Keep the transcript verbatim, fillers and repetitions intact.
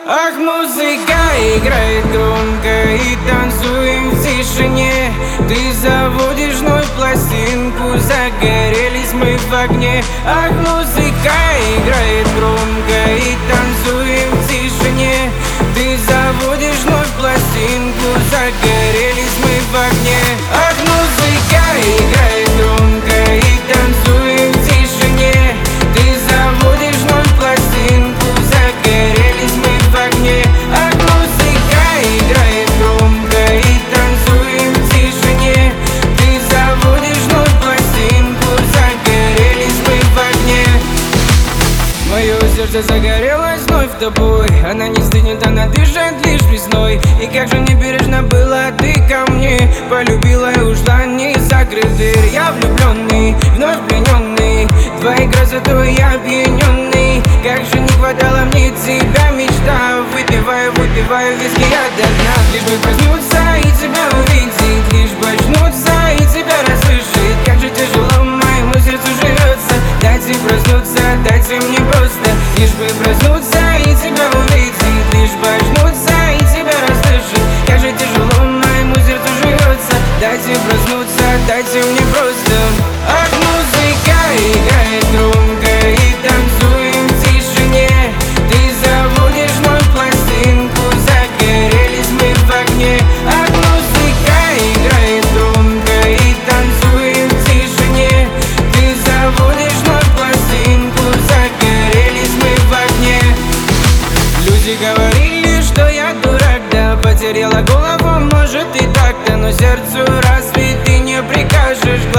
Ах, музыка играет громко и танцуем в тишине. Ты заводишь вновь пластинку, загорелись мы в огне. Ах, музыка играет громко и танцуем в тишине. Ты заводишь вновь пластинку, загорелись мы в огне. Ах, музыка играет громко и танцуем в тишине. Ты заводишь вновь пластинку, загорелись мы в огне. Ах, музыка играет громко и танцуем в тишине. Ты заводишь вновь пластинку, загорелись мы в огне. Мое сердце загорелось вновь тобой. Она не стынет, она дышит лишь весной. И как же небережно было ты ко мне. Полюбила и ушла, не закрыв дверь. Я влюбленный, вновь плененный твоей красотой я опьяненный. Как же не хватало мне тебя, мечта. Выпиваю, выпиваю виски я до дна. Лишь бы проснуться и тебя увидеть, лишь бы очнуться и тебя расслышать. Как же тяжело моему сердцу живется. Дайте проснуться, дайте мне просто. Лишь бы проснуться и тебя увидеть, лишь бы очнуться и тебя расслышать. Как же тяжело моему сердцу живется. Дайте проснуться, дайте мне просто. Ах, музыка играет громко и танцуем в тишине. Ты заводишь вновь пластинку, загорелись мы в огне. Ах, музыка играет громко и танцуем в тишине. Ты заводишь вновь пластинку, загорелись мы в огне. Люди говорили, что я дурак, да потеряла голову, может и так-то. Но сердцу разве ты не прикажешь?